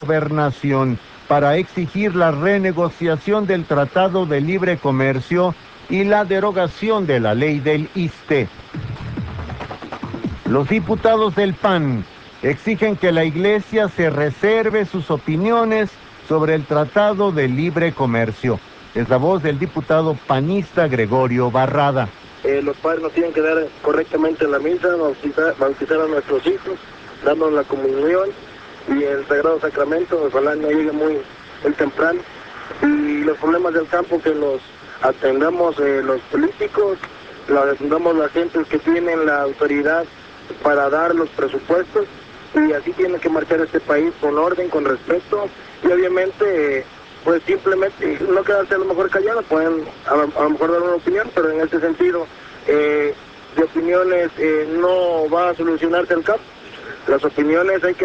Gobernación para exigir la renegociación del Tratado de Libre Comercio y la derogación de la ley del ISSSTE. Los diputados del PAN exigen que la Iglesia se reserve sus opiniones sobre el Tratado de Libre Comercio. Es la voz del diputado panista Gregorio Barrada. Los padres nos tienen que dar correctamente la misa, bautizar a nuestros hijos, darnos la comunión y el Sagrado Sacramento, ojalá no llegue muy temprano. Y los problemas del campo que los atendamos los políticos, los atendamos las gentes que tienen la autoridad para dar los presupuestos, y así tiene que marchar este país con orden, con respeto, y obviamente pues simplemente no quedarse a lo mejor callados, pueden a lo mejor dar una opinión, pero en este sentido de opiniones no va a solucionarse el campo. Las opiniones hay que